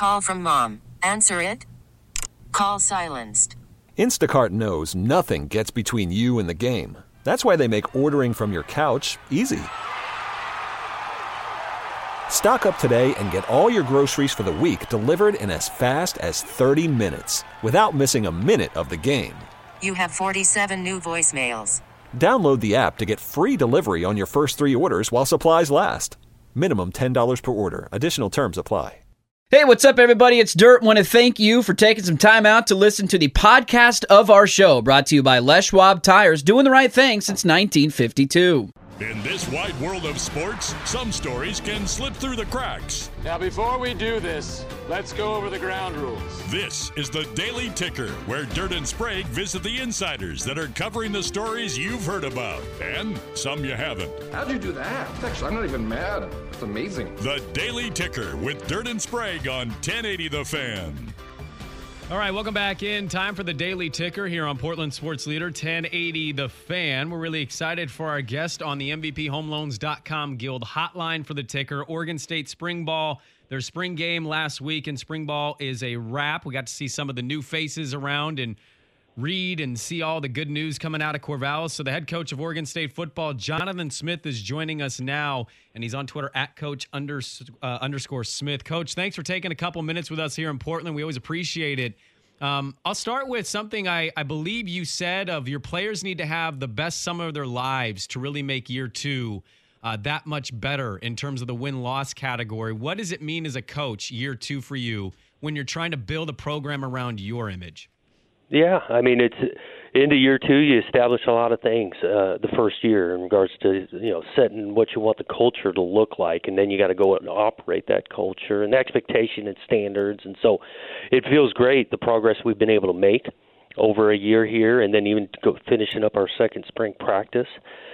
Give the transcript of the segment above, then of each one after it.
Call from mom. Answer it. Call silenced. Instacart knows nothing gets between you and the game. That's why they make ordering from your couch easy. Stock up today and get all your groceries for the week delivered in as fast as 30 minutes without missing a minute of the game. You have 47 new voicemails. Download the app to get free delivery on your first 3 orders while supplies last. Minimum $10 per order. Additional terms apply. Hey, what's up, everybody? It's Dirt. Want to thank you for taking some time out to listen to the podcast of our show, brought to you by Les Schwab Tires, doing the right thing since 1952. In this wide world of sports, some stories can slip through the cracks. Now, before we do this, let's go over the ground rules. This is the Daily Ticker, where Dirt and Sprague visit the insiders that are covering the stories you've heard about, and some you haven't. How'd you do that? Actually, I'm not even mad. It's amazing. The Daily Ticker with Dirt and Sprague on 1080 The Fan. All right, welcome back in. Time for the Daily Ticker here on Portland Sports Leader 1080 The Fan. We're really excited for our guest on the MVPHomeLoans.com Guild hotline for the Ticker. Oregon State Spring Ball, their spring game last week, and Spring Ball is a wrap. We got to see some of the new faces around and read and see all the good news coming out of Corvallis. So the head coach of Oregon State football, Jonathan Smith, is joining us now, and he's on Twitter at @coach_Smith. Coach, thanks for taking a couple minutes with us here in Portland. We always appreciate it. I'll start with something I believe you said of your players need to have the best summer of their lives to really make year two that much better in terms of the win-loss category. What does it mean as a coach, year two for you, when you're trying to build a program around your image? Yeah, I mean, it's into year two, you establish a lot of things the first year in regards to, setting what you want the culture to look like, and then you got to go out and operate that culture and expectation and standards. And so it feels great, the progress we've been able to make over a year here, and then even finishing up our second spring practice.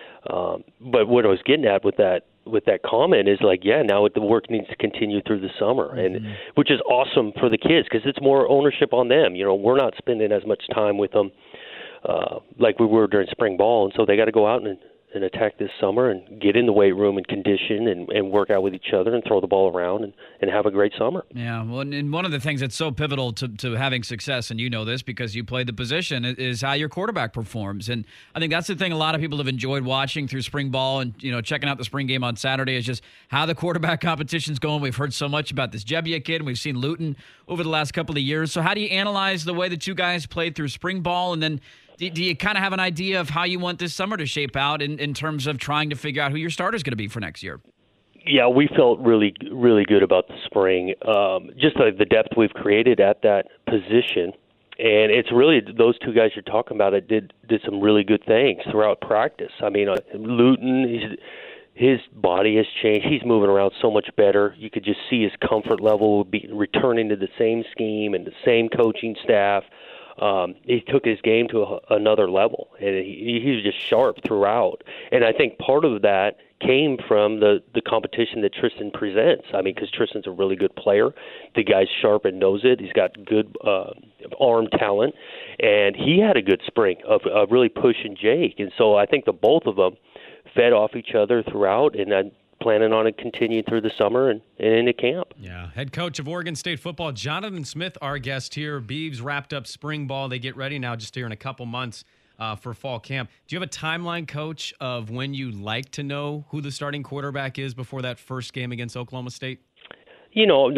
But what I was getting at with that comment is now the work needs to continue through the summer, and which is awesome for the kids because it's more ownership on them. We're not spending as much time with them like we were during spring ball, and so they got to go out and attack this summer and get in the weight room and condition and work out with each other and throw the ball around and have a great summer. Yeah, well, and one of the things that's so pivotal to having success, and you know this because you played the position, is how your quarterback performs. And I think that's the thing a lot of people have enjoyed watching through spring ball and, checking out the spring game on Saturday is just how the quarterback competition's going. We've heard so much about this Gebbia kid, and we've seen Luton over the last couple of years. So how do you analyze the way the two guys played through spring ball, and then do you kind of have an idea of how you want this summer to shape out in terms of trying to figure out who your starter is going to be for next year? Yeah, we felt really, really good about the spring. Just the depth we've created at that position. And it's really those two guys you're talking about that did some really good things throughout practice. I mean, Luton, his body has changed. He's moving around so much better. You could just see his comfort level be returning to the same scheme and the same coaching staff. He took his game to another level, and he was just sharp throughout. And I think part of that came from the competition that Tristan presents. I mean, because Tristan's a really good player. The guy's sharp and knows it. He's got good arm talent, and he had a good spring of really pushing Jake. And so I think the both of them fed off each other throughout, and I'm planning on it continuing through the summer and into camp. Yeah. Head coach of Oregon State football, Jonathan Smith, our guest here. Beavs wrapped up spring ball. They get ready now just here in a couple months for fall camp. Do you have a timeline, Coach, of when you like to know who the starting quarterback is before that first game against Oklahoma State? No,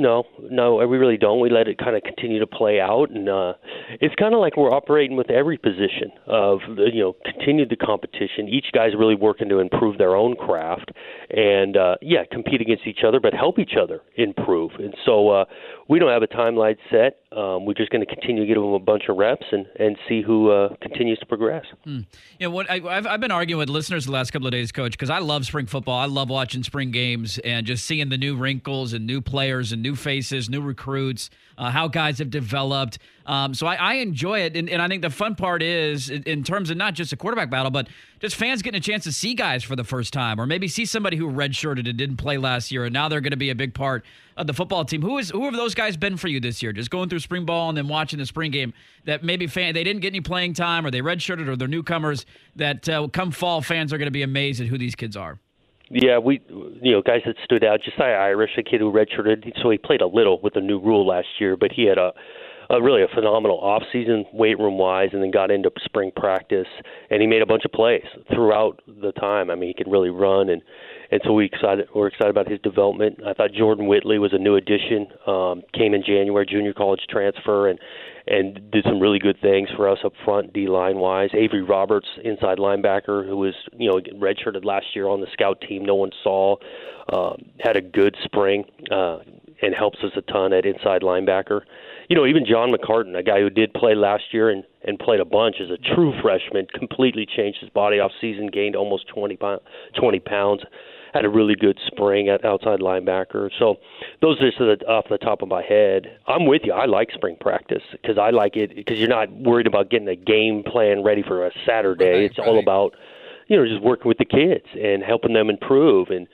we really don't. We let it kind of continue to play out, and it's kind of like we're operating with every position of, continue the competition. Each guy's really working to improve their own craft and, compete against each other, but help each other improve. And so we don't have a timeline set. We're just going to continue to give them a bunch of reps and see who continues to progress. I've been arguing with listeners the last couple of days, Coach, because I love spring football. I love watching spring games and just seeing the new wrinkles and new players and new faces, new recruits, how guys have developed. So I enjoy it. And I think the fun part is in terms of not just a quarterback battle, but just fans getting a chance to see guys for the first time, or maybe see somebody who redshirted and didn't play last year, and now they're going to be a big part of the football team. Who have those guys been for you this year? Just going through spring ball and then watching the spring game that maybe they didn't get any playing time, or they redshirted, or they're newcomers that come fall, fans are going to be amazed at who these kids are. Yeah, guys that stood out. Josiah Irish, a kid who redshirted, so he played a little with the new rule last year, but he had a really a phenomenal offseason weight room wise, and then got into spring practice, and he made a bunch of plays throughout the time. I mean, he can really run, and so we're excited about his development. I thought Jordan Whitley was a new addition, came in January, junior college transfer, and did some really good things for us up front, D-line wise. Avery Roberts, inside linebacker, who was redshirted last year on the scout team, no one saw, had a good spring and helps us a ton at inside linebacker. Even John McCartan, a guy who did play last year and played a bunch as a true freshman, completely changed his body off season, gained almost 20 pounds, had a really good spring at outside linebacker. So those are just off the top of my head. I'm with you. I like spring practice because I like it because you're not worried about getting a game plan ready for a Saturday. Right, it's all about, just working with the kids and helping them improve and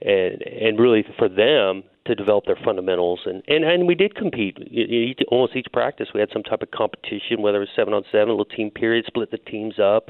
really for them to develop their fundamentals. And we did compete. Almost each practice we had some type of competition, whether it was 7-on-7, a little team period, split the teams up.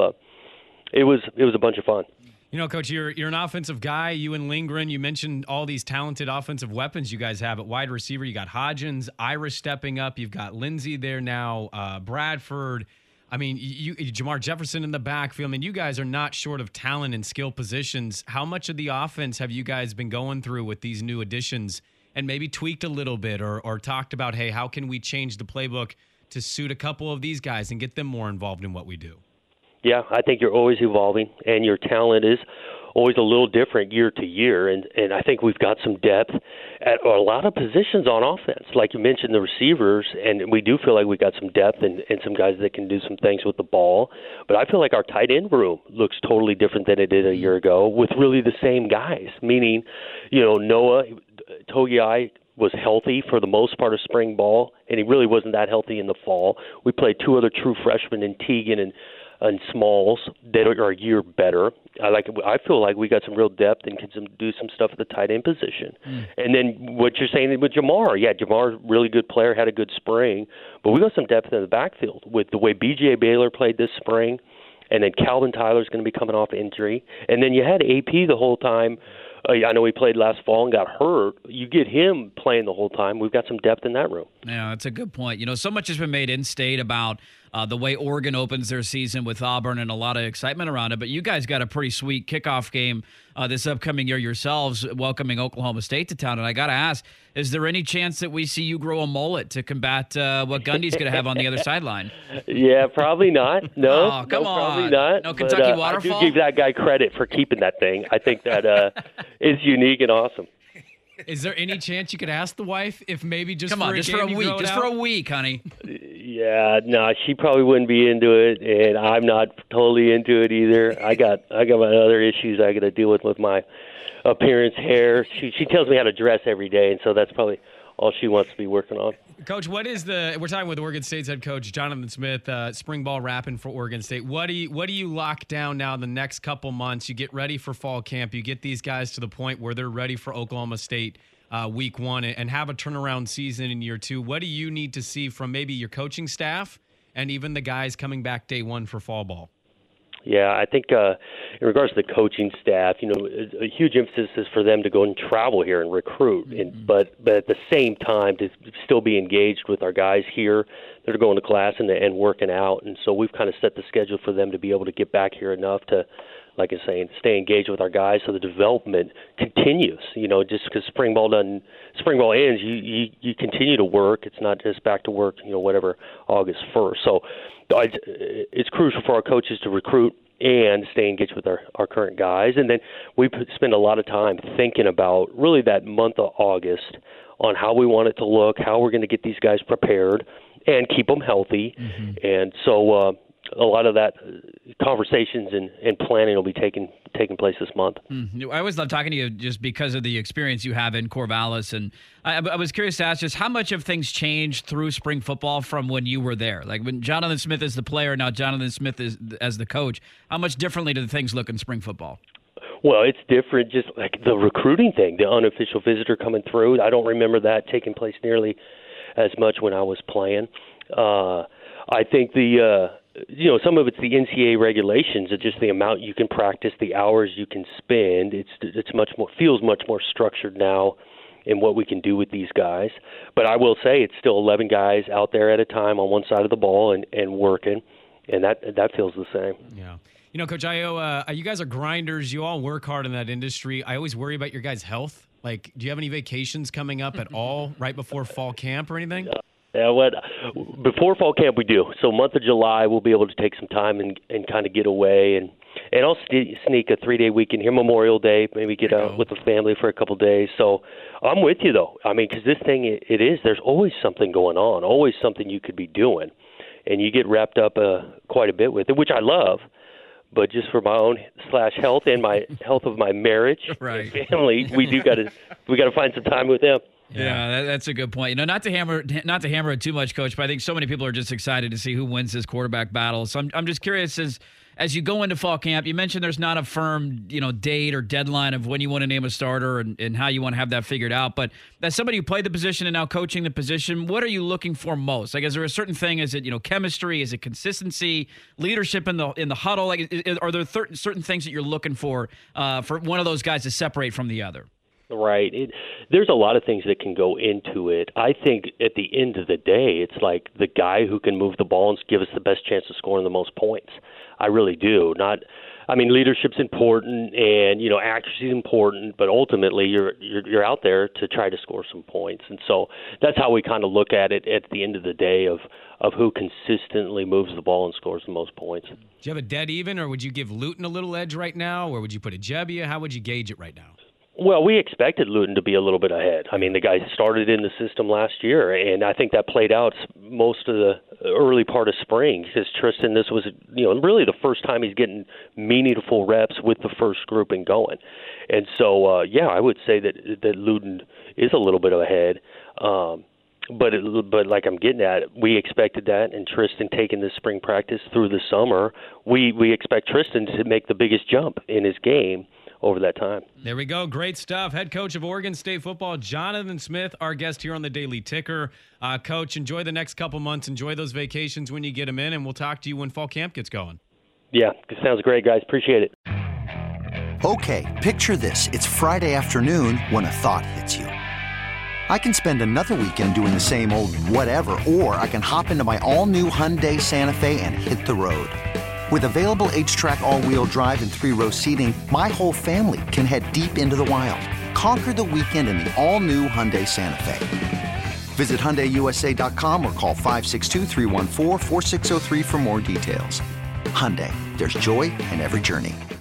It was a bunch of fun. Coach, you're an offensive guy. You and Lindgren, you mentioned all these talented offensive weapons you guys have at wide receiver. You got Hodgins, Irish stepping up. You've got Lindsey there now, Bradford. I mean, Jamar Jefferson in the backfield. I mean, you guys are not short of talent and skill positions. How much of the offense have you guys been going through with these new additions and maybe tweaked a little bit or talked about, hey, how can we change the playbook to suit a couple of these guys and get them more involved in what we do? Yeah, I think you're always evolving, and your talent is always a little different year to year, and I think we've got some depth at a lot of positions on offense. Like you mentioned, the receivers, and we do feel like we got some depth and some guys that can do some things with the ball. But I feel like our tight end room looks totally different than it did a year ago with really the same guys, meaning, Noah Togiai was healthy for the most part of spring ball, and he really wasn't that healthy in the fall. We played two other true freshmen in Teagan and Smalls that are a year better. I feel like we got some real depth and can do some stuff at the tight end position. And then what you're saying with Jamar, Jamar's a really good player, had a good spring, but we got some depth in the backfield with the way B.J. Baylor played this spring, and then Calvin Tyler's going to be coming off injury, and then you had AP the whole time. I know he played last fall and got hurt. You get him playing the whole time. We've got some depth in that room. Yeah, that's a good point. So much has been made in state about the way Oregon opens their season with Auburn and a lot of excitement around it. But you guys got a pretty sweet kickoff game this upcoming year yourselves, welcoming Oklahoma State to town. And I got to ask, is there any chance that we see you grow a mullet to combat what Gundy's going to have on the other sideline? Yeah, probably not. No, oh, come on. Probably not. No Kentucky but, waterfall? I do give that guy credit for keeping that thing. I think that is unique and awesome. Is there any chance you could ask the wife if maybe just for a week, honey? Yeah, no, she probably wouldn't be into it, and I'm not totally into it either. I got my other issues I got to deal with my appearance, hair. She tells me how to dress every day, and so that's probably all she wants to be working on. Coach, we're talking with Oregon State's head coach Jonathan Smith, spring ball wrapping for Oregon State. What do you lock down now the next couple months? You get ready for fall camp. You get these guys to the point where they're ready for Oklahoma State week one and have a turnaround season in year two. What do you need to see from maybe your coaching staff and even the guys coming back day one for fall ball? Yeah, I think in regards to the coaching staff, a huge emphasis is for them to go and travel here and recruit, but at the same time to still be engaged with our guys here that are going to class and working out. And so we've kind of set the schedule for them to be able to get back here enough to, like I say, stay engaged with our guys so the development continues. Just because spring ball ends, you continue to work. It's not just back to work, whatever, August 1st. So it's crucial for our coaches to recruit and stay engaged with our current guys. And then we spend a lot of time thinking about really that month of August on how we want it to look, how we're going to get these guys prepared and keep them healthy. And so a lot of that conversations and planning will be taking place this month. I always love talking to you just because of the experience you have in Corvallis. And I was curious to ask just how much have things changed through spring football from when you were there? Like when Jonathan Smith is the player, now Jonathan Smith is as the coach. How much differently do things look in spring football? Well, it's different, just like the recruiting thing, the unofficial visitor coming through. I don't remember that taking place nearly as much when I was playing. I think the some of it's the NCAA regulations. It's just the amount you can practice, the hours you can spend. It's feels much more structured now in what we can do with these guys. But I will say it's still 11 guys out there at a time on one side of the ball and working, and that feels the same. Yeah. Coach Ayo, you guys are grinders. You all work hard in that industry. I always worry about your guys' health. Like, do you have any vacations coming up at all right before fall camp or anything? Yeah, before fall camp we do. So month of July we'll be able to take some time and kind of get away, and I'll sneak a 3-day weekend here, Memorial Day, maybe get out with the family for a couple of days. So I'm with you though. I mean, because this thing there's always something going on, always something you could be doing, and you get wrapped up quite a bit with it, which I love. But just for my own /health and my health of my marriage and family, we got to find some time with them. Yeah, that's a good point. Not to hammer it too much, Coach, but I think so many people are just excited to see who wins this quarterback battle. So I'm just curious, as you go into fall camp, you mentioned there's not a firm date or deadline of when you want to name a starter and how you want to have that figured out. But as somebody who played the position and now coaching the position, what are you looking for most? Like, is there a certain thing? Is it chemistry? Is it consistency? Leadership in the huddle? Like, are there certain things that you're looking for one of those guys to separate from the other? Right. There's a lot of things that can go into it. I think at the end of the day, it's like the guy who can move the ball and give us the best chance of scoring the most points. I really do. Leadership's important and, accuracy is important, but ultimately you're out there to try to score some points. And so that's how we kind of look at it at the end of the day of who consistently moves the ball and scores the most points. Do you have a dead even, or would you give Luton a little edge right now, or would you put a Gebbia? How would you gauge it right now? Well, we expected Luton to be a little bit ahead. I mean, the guy started in the system last year, and I think that played out most of the early part of spring because Tristan, this was, really the first time he's getting meaningful reps with the first grouping going. And so, I would say that Luton is a little bit ahead. But like I'm getting at, we expected that, and Tristan taking this spring practice through the summer, we expect Tristan to make the biggest jump in his game over that time. There we go. Great stuff. Head coach of Oregon State football, Jonathan Smith, our guest here on the Daily Ticker. Coach, enjoy the next couple months. Enjoy those vacations when you get them in, and we'll talk to you when fall camp gets going. Yeah, sounds great, guys. Appreciate it. Okay, picture this. It's Friday afternoon when a thought hits you. I can spend another weekend doing the same old whatever, or I can hop into my all-new Hyundai Santa Fe and hit the road. With available H-Track all-wheel drive and 3-row seating, my whole family can head deep into the wild. Conquer the weekend in the all-new Hyundai Santa Fe. Visit HyundaiUSA.com or call 562-314-4603 for more details. Hyundai, there's joy in every journey.